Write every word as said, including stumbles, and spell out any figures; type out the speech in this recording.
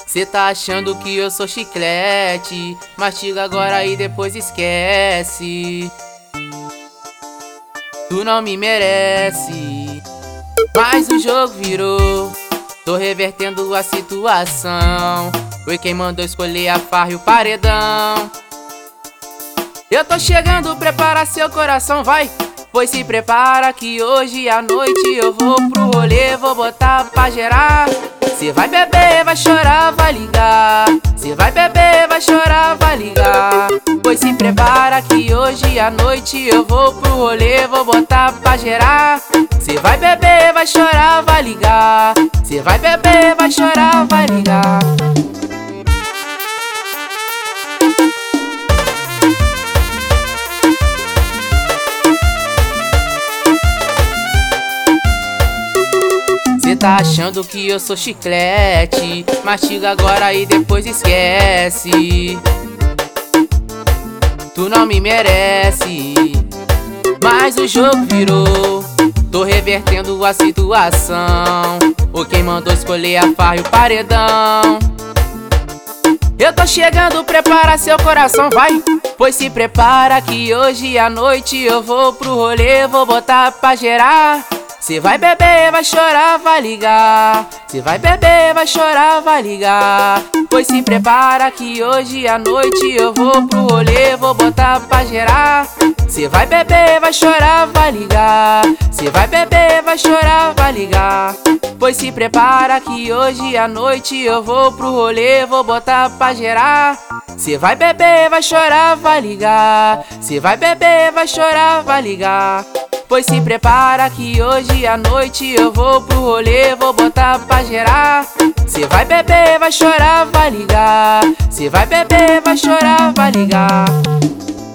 Cê tá achando que eu sou chiclete? Mastiga agora e depois esquece. Tu não me merece, mas o jogo virou. Tô revertendo a situação. Foi quem mandou escolher a farra e o paredão. Eu tô chegando, prepara seu coração, vai. Pois se prepara que hoje à noite eu vou pro rolê, vou botar pra gerar. Cê vai beber, vai chorar, vai ligar. Cê vai beber, vai chorar, vai ligar. Pois se prepara que hoje à noite eu vou pro rolê, vou botar pra gerar. Cê vai beber, vai chorar, vai ligar. Cê vai beber, vai chorar, vai ligar. Cê tá achando que eu sou chiclete? Mastiga agora e depois esquece. Tu não me merece, mas o jogo virou. Tô revertendo a situação. Ou quem mandou escolher a farra e o paredão. Eu tô chegando, prepara seu coração, vai. Pois se prepara que hoje à noite eu vou pro rolê, vou botar pra gerar. Cê vai beber, vai chorar, vai ligar. Cê vai beber, vai chorar, vai ligar. Pois se prepara que hoje à noite eu vou pro rolê, vou botar pra gerar. Cê vai beber, vai chorar, vai ligar. Cê vai beber, vai chorar, vai ligar. Pois se prepara que hoje à noite eu vou pro rolê, vou botar pra gerar. Cê vai beber, vai chorar, vai ligar. Cê vai beber, vai chorar, vai ligar. Pois se prepara que hoje à noite eu vou pro rolê, vou botar pra gerar. Cê vai beber, vai chorar, vai ligar. Cê vai beber, vai chorar, vai ligar.